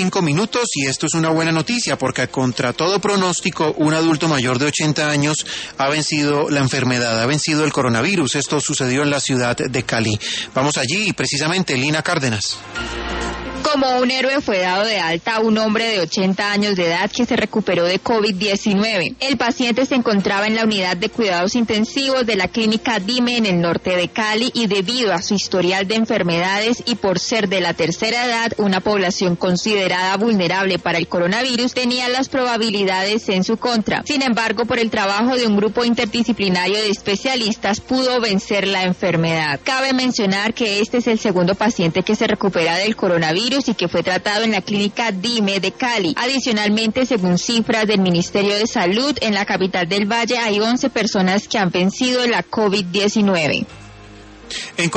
5 minutos y esto es una buena noticia porque contra todo pronóstico un adulto mayor de 80 años ha vencido la enfermedad, ha vencido el coronavirus. Esto sucedió en la ciudad de Cali. Vamos allí, precisamente, Lina Cárdenas. Como un héroe fue dado de alta un hombre de 80 años de edad que se recuperó de COVID-19. El paciente se encontraba en la unidad de cuidados intensivos de la clínica Dime en el norte de Cali y debido a su historial de enfermedades y por ser de la tercera edad, una población considerada vulnerable para el coronavirus, tenía las probabilidades en su contra. Sin embargo, por el trabajo de un grupo interdisciplinario de especialistas, pudo vencer la enfermedad. Cabe mencionar que este es el segundo paciente que se recupera del coronavirus y que fue tratado en la clínica Dime de Cali. Adicionalmente, según cifras del Ministerio de Salud, en la capital del Valle hay 11 personas que han vencido la COVID-19.